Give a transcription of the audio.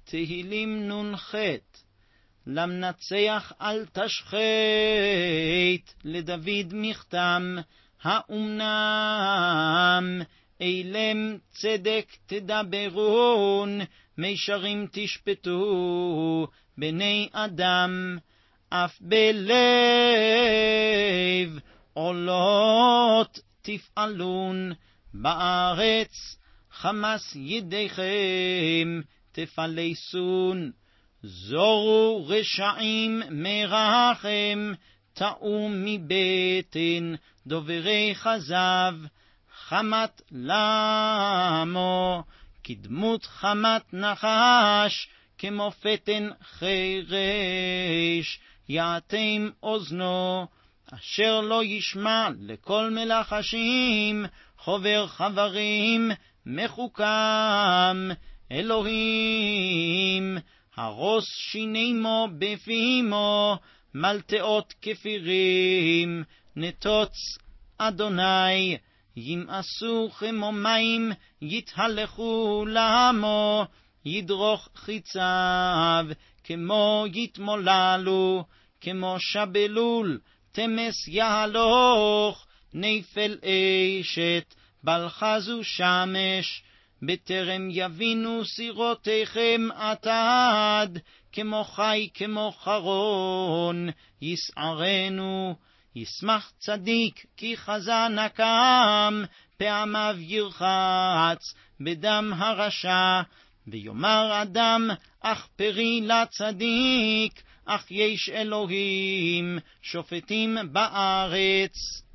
תהילים נ"ח. למנצח אל תשחית, לדוד מכתם, האומנם אילם צדק תדברון, מישרים תשפטו בני אדם, אף בלב עולות תפעלון, בארץ חמס ידיכם תפלסון. זורו רשעים מרחם, טעו מבטן דוברי חזב, חמת למו כדמות חמת נחש, כמו פתן חרש יעתם אוזנו, אשר לא ישמע לכל מלחשים, חובר חברים מחוכם אלוהים, הרוס שינימו בפימו, מלטאות כפירים נטוץ אדוני, ימאסו כמו מים יתהלכו למו, ידרוך חיציו כמו יתמוללו, כמו שבלול תמס יהלוך, נפל אשת בלחזו שמש, בטרם יבינו סירותיכם עתד, כמו חי כמו חרון יסערנו. ישמח צדיק כי חזה נקם, פעמיו ירחץ בדם הרשע, ויאמר אדם אך פרי לצדיק, אך יש אלוהים שופטים בארץ.